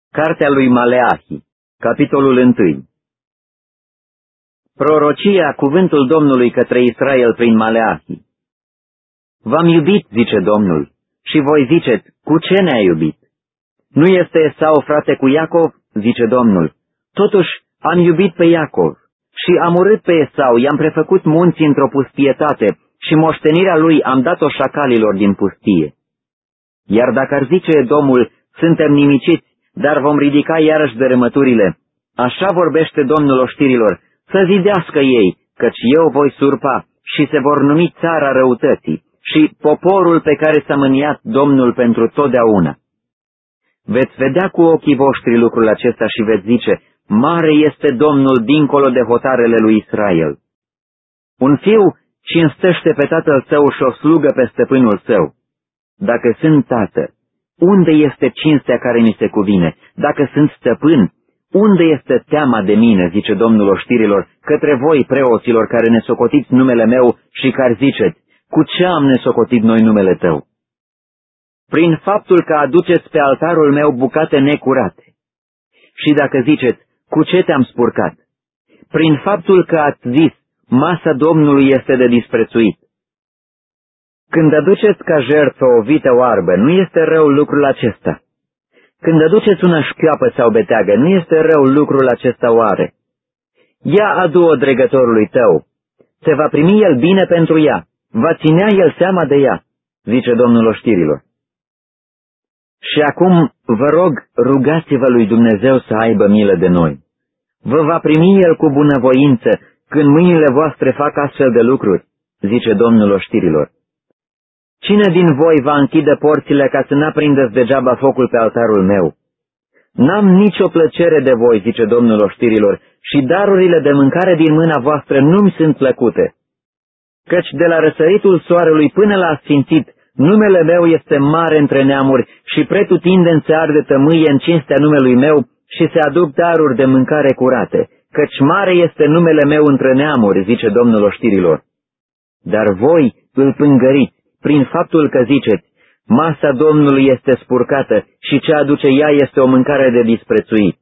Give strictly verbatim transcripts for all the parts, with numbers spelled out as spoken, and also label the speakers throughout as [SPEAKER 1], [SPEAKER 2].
[SPEAKER 1] Cartea lui Maleahi, capitolul unu. Prorocia, cuvântul Domnului către Israel prin Maleahi. V-am iubit, zice Domnul, și voi ziceți, cu ce ne-a iubit? Nu este Esau frate cu Iacov, zice Domnul, totuși am iubit pe Iacov și am urât pe Esau, i-am prefăcut munții într-o pustietate și moștenirea lui am dat-o șacalilor din pustie. Iar dacă ar zice Domnul, suntem nimiciți, dar vom ridica iarăși dărâmăturile, așa vorbește Domnul oștirilor, să zidească ei, căci eu voi surpa și se vor numi țara răutății și poporul pe care s-a mâniat Domnul pentru totdeauna. Veți vedea cu ochii voștri lucrul acesta și veți zice, mare este Domnul dincolo de hotarele lui Israel. Un fiu cinstește pe tatăl său și o slugă pe stăpânul său. Dacă sunt tată, unde este cinstea care mi se cuvine? Dacă sunt stăpân, unde este teama de mine, zice Domnul oștirilor, către voi, preoților, care ne socotiți numele meu și care ziceți, cu ce am nesocotit noi numele tău? Prin faptul că aduceți pe altarul meu bucate necurate. Și dacă ziceți, cu ce te-am spurcat? Prin faptul că ați zis, masa Domnului este de disprețuit. Când aduceți ca jertfă o vită oarbă, nu este rău lucrul acesta. Când aduceți una șchioapă sau beteagă, nu este rău lucrul acesta oare. Ia adu-o dregătorului tău, se va primi el bine pentru ea, va ținea el seama de ea, zice Domnul oștirilor. Și acum, vă rog, rugați-vă lui Dumnezeu să aibă milă de noi. Vă va primi el cu bunăvoință când mâinile voastre fac astfel de lucruri, zice Domnul oștirilor. Cine din voi va închide porțile ca să n-aprindeți degeaba focul pe altarul meu? N-am nicio plăcere de voi, zice Domnul oștirilor, și darurile de mâncare din mâna voastră nu-mi sunt plăcute. Căci de la răsăritul soarelui până la asfințit, numele meu este mare între neamuri și pretutindeni se arde tămâie în cinstea numelui meu și se aduc daruri de mâncare curate, căci mare este numele meu între neamuri, zice Domnul oștirilor. Dar voi îl pângăriți prin faptul că ziceți, masa Domnului este spurcată și ce aduce ea este o mâncare de disprețuit.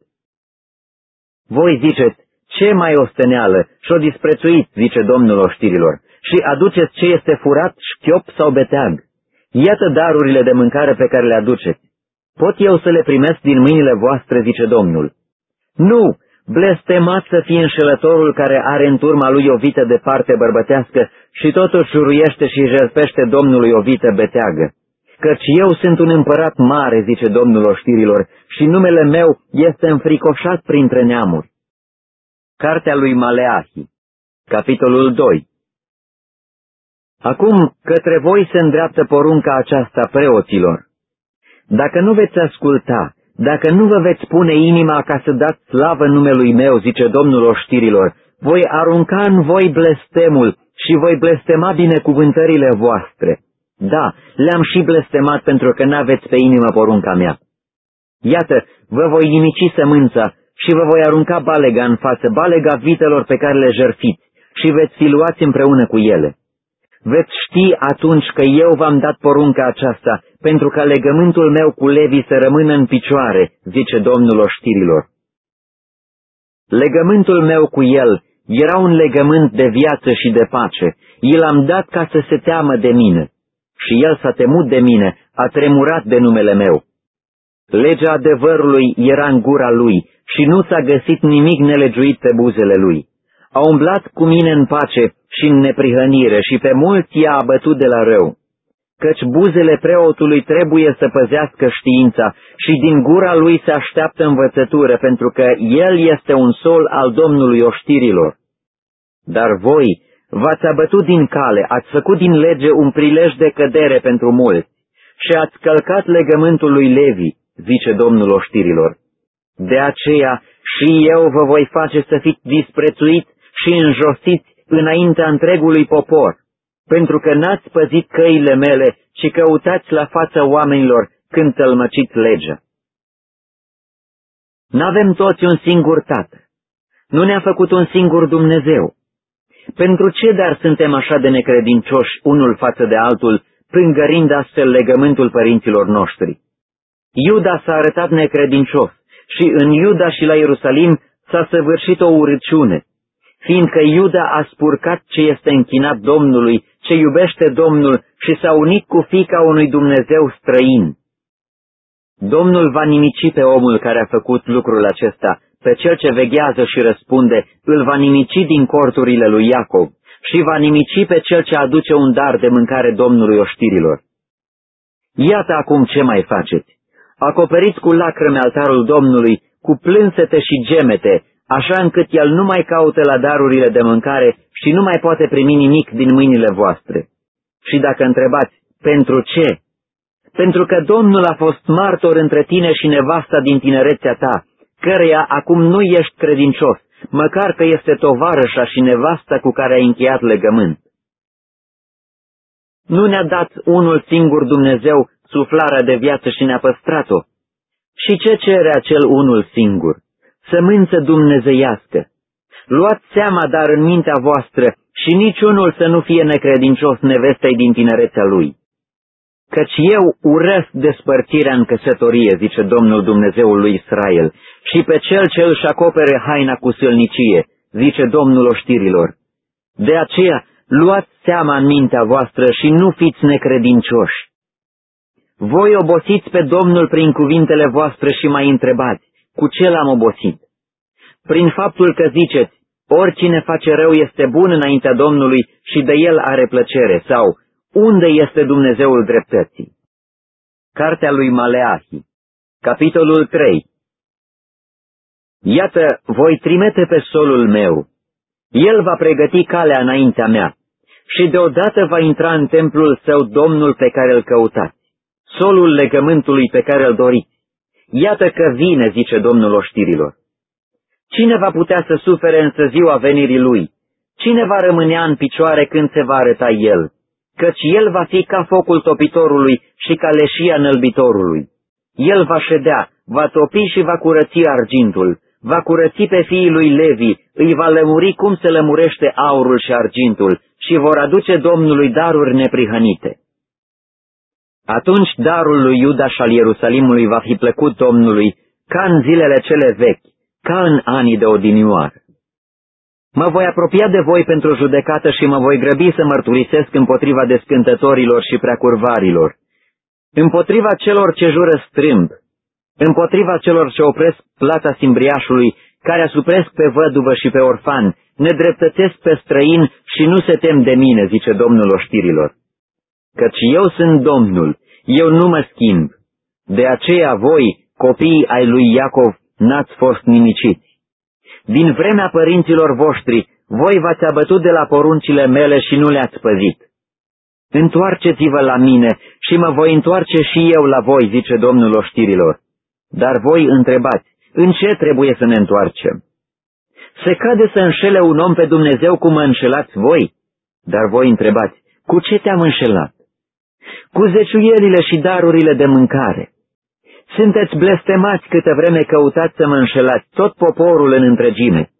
[SPEAKER 1] Voi ziceți, ce mai osteneală și o disprețuit, zice Domnul oștirilor, și aduceți ce este furat, șchiop sau beteag. Iată darurile de mâncare pe care le aduceți. Pot eu să le primesc din mâinile voastre, zice Domnul. Nu, blestemat să fie înșelătorul care are în turma lui o vită de parte bărbătească și totuși juruiește și jertfește Domnului o vită beteagă. Căci eu sunt un împărat mare, zice Domnul oștirilor, și numele meu este înfricoșat printre neamuri. Cartea lui Maleahi, capitolul doi. Acum către voi se îndreaptă porunca aceasta, preoților. Dacă nu veți asculta, dacă nu vă veți pune inima ca să dați slavă numelui meu, zice Domnul oștirilor, voi arunca în voi blestemul și voi blestema binecuvântările voastre. Da, le-am și blestemat pentru că n-aveți pe inimă porunca mea. Iată, vă voi nimici sămânța și vă voi arunca balega în față, balega vitelor pe care le jertfiți și veți fi luați împreună cu ele. Veți ști atunci că eu v-am dat porunca aceasta, pentru ca legământul meu cu Levi să rămână în picioare, zice Domnul oștirilor. Legământul meu cu el era un legământ de viață și de pace, i l-am dat ca să se teamă de mine. Și el s-a temut de mine, a tremurat de numele meu. Legea adevărului era în gura lui și nu s-a găsit nimic nelegiuit pe buzele lui. A umblat cu mine în pace și în neprihănire și pe mulți i-a abătut de la rău. Căci buzele preotului trebuie să păzească știința și din gura lui se așteaptă învățătură, pentru că el este un sol al Domnului oștirilor. Dar voi v-ați abătut din cale, ați făcut din lege un prilej de cădere pentru mulți și ați călcat legământul lui Levi, zice Domnul oștirilor. De aceea și eu vă voi face să fiți disprețuiți și înjosiți înaintea întregului popor, pentru că n-ați păzit căile mele, ci căutați la fața oamenilor când tălmăciți legea. N-avem toți un singur tată, nu ne-a făcut un singur Dumnezeu. Pentru ce dar suntem așa de necredincioși unul față de altul, pângărind astfel legământul părinților noștri? Iuda s-a arătat necredincios și în Iuda și la Ierusalim s-a săvârșit o urăciune, fiindcă Iuda a spurcat ce este închinat Domnului, ce iubește Domnul și s-a unit cu fiica unui Dumnezeu străin. Domnul va nimici pe omul care a făcut lucrul acesta, pe cel ce veghează și răspunde, îl va nimici din corturile lui Iacov și va nimici pe cel ce aduce un dar de mâncare Domnului oștirilor. Iată acum ce mai faceți. Acoperiți cu lacrime altarul Domnului, cu plânsete și gemete, așa încât el nu mai caută la darurile de mâncare și nu mai poate primi nimic din mâinile voastre. Și dacă întrebați, pentru ce? Pentru că Domnul a fost martor între tine și nevasta din tinerețea ta, căreia acum nu ești credincios, măcar că este tovarășa și nevasta cu care ai încheiat legământ. Nu ne-a dat unul singur Dumnezeu suflarea de viață și ne-a păstrat-o. Și ce cere acel unul singur? Sămânță dumnezeiască. Luați seama dar în mintea voastră și niciunul să nu fie necredincios nevestei din tinerețea lui. Căci eu urăsc despărțirea în căsătorie, zice Domnul Dumnezeul lui Israel, și pe cel ce își acopere haina cu sâlnicie, zice Domnul oștirilor. De aceea, luați seama în mintea voastră și nu fiți necredincioși. Voi obosiți pe Domnul prin cuvintele voastre și mai întrebați, cu ce l-am obosit? Prin faptul că ziceți, oricine face rău este bun înaintea Domnului și de el are plăcere, sau unde este Dumnezeul dreptății? Cartea lui Maleahi, capitolul trei. Iată, voi trimite pe solul meu. El va pregăti calea înaintea mea și deodată va intra în templul său Domnul pe care îl căutați, solul legământului pe care îl doriți. Iată că vine, zice Domnul oștirilor. Cine va putea să sufere însă ziua venirii lui? Cine va rămânea în picioare când se va arăta el? Căci el va fi ca focul topitorului și ca leșia înălbitorului. El va ședea, va topi și va curăți argintul, va curăți pe fiii lui Levi, îi va lămuri cum se lămurește aurul și argintul și vor aduce Domnului daruri neprihănite. Atunci darul lui Iuda și al Ierusalimului va fi plăcut Domnului, ca în zilele cele vechi, ca în anii de odinioară. Mă voi apropia de voi pentru judecată și mă voi grăbi să mărturisesc împotriva descântătorilor și preacurvarilor, împotriva celor ce jură strâmb, împotriva celor ce opresc plata simbriașului, care asupresc pe văduvă și pe orfan, nedreptățesc pe străin și nu se tem de mine, zice Domnul oștirilor. Căci eu sunt Domnul, eu nu mă schimb. De aceea voi, copiii ai lui Iacov, n-ați fost nimiciți. Din vremea părinților voștri, voi v-ați abătut de la poruncile mele și nu le-ați păzit. Întoarceți-vă la mine și mă voi întoarce și eu la voi, zice Domnul oștirilor. Dar voi întrebați, în ce trebuie să ne întoarcem? Se cade să înșele un om pe Dumnezeu cum mă înșelați voi? Dar voi întrebați, cu ce te-am înșelat? Cu zeciuielile și darurile de mâncare. Sunteți blestemați câtă vreme căutați să mă înșelați tot poporul în întregime.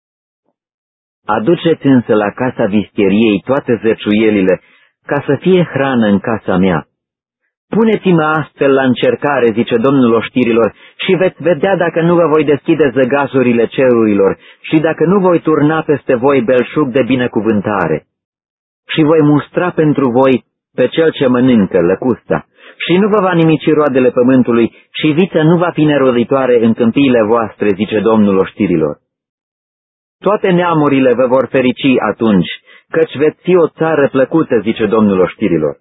[SPEAKER 1] Aduceți însă la casa vistieriei toate zeciuielile, ca să fie hrană în casa mea. Puneți-mă astfel la încercare, zice Domnul oștirilor, și veți vedea dacă nu vă voi deschide zăgazurile cerurilor și dacă nu voi turna peste voi belșug de binecuvântare. Și voi mustra pentru voi pe cel ce mănâncă lăcusta, și nu vă va nimici roadele pământului, și vița nu va fi neroditoare în câmpiile voastre, zice Domnul oștirilor. Toate neamurile vă vor ferici atunci, căci veți fi o țară plăcută, zice Domnul oștirilor.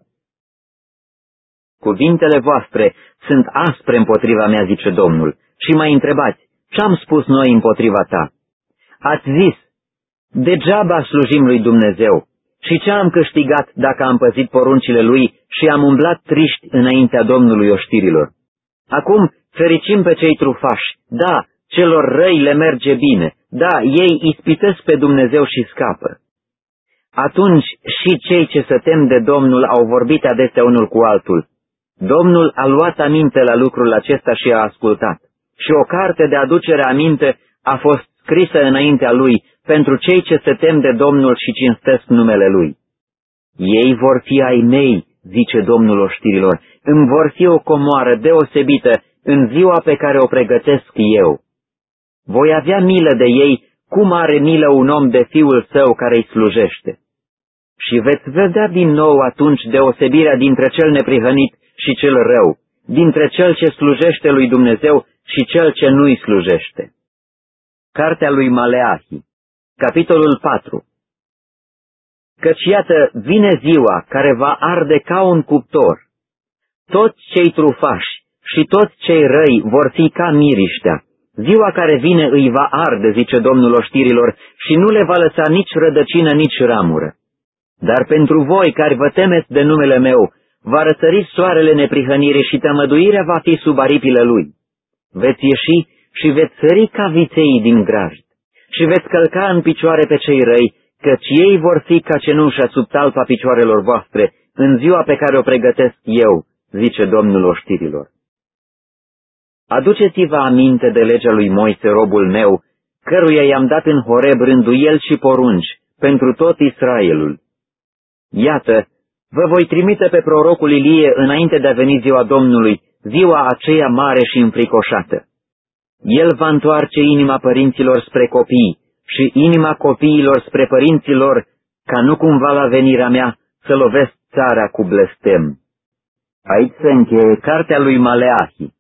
[SPEAKER 1] Cuvintele voastre sunt aspre împotriva mea, zice Domnul, și mai întrebați, ce-am spus noi împotriva ta? Ați zis, degeaba slujim lui Dumnezeu. Și ce am câștigat dacă am păzit poruncile lui și am umblat triști înaintea Domnului oștirilor? Acum fericim pe cei trufași, da, celor răi le merge bine, da, ei ispitesc pe Dumnezeu și scapă. Atunci și cei ce se tem de Domnul au vorbit adesea unul cu altul. Domnul a luat aminte la lucrul acesta și a ascultat. Și o carte de aducere aminte a fost scrisă înaintea lui pentru cei ce se tem de Domnul și cinstesc numele lui. Ei vor fi ai mei, zice Domnul oștirilor, îmi vor fi o comoară deosebită, în ziua pe care o pregătesc eu. Voi avea milă de ei, cum are milă un om de fiul său care îi slujește. Și veți vedea din nou atunci deosebirea dintre cel neprihănit și cel rău, dintre cel ce slujește lui Dumnezeu și cel ce nu-i slujește. Cartea lui Maleahi, capitolul patru. Căci iată, vine ziua care va arde ca un cuptor. Toți cei trufași și toți cei răi vor fi ca miriștea. Ziua care vine îi va arde, zice Domnul oștirilor, și nu le va lăsa nici rădăcină, nici ramură. Dar pentru voi care vă temeți de numele meu, va răsări soarele neprihănirii și tămăduirea va fi sub aripile lui. Veți ieși și veți sări ca viței din grajd și veți călca în picioare pe cei răi, căci ei vor fi ca cenușa sub talpa picioarelor voastre în ziua pe care o pregătesc eu, zice Domnul oștirilor. Aduceți-vă aminte de legea lui Moise, robul meu, căruia i-am dat în Horeb rânduieli și porunci pentru tot Israelul. Iată, vă voi trimite pe prorocul Ilie înainte de a veni ziua Domnului, ziua aceea mare și înfricoșată. El va întoarce inima părinților spre copii și inima copiilor spre părinților, ca nu cumva la venirea mea să lovesc țara cu blestem. Aici se încheie cartea lui Maleahi.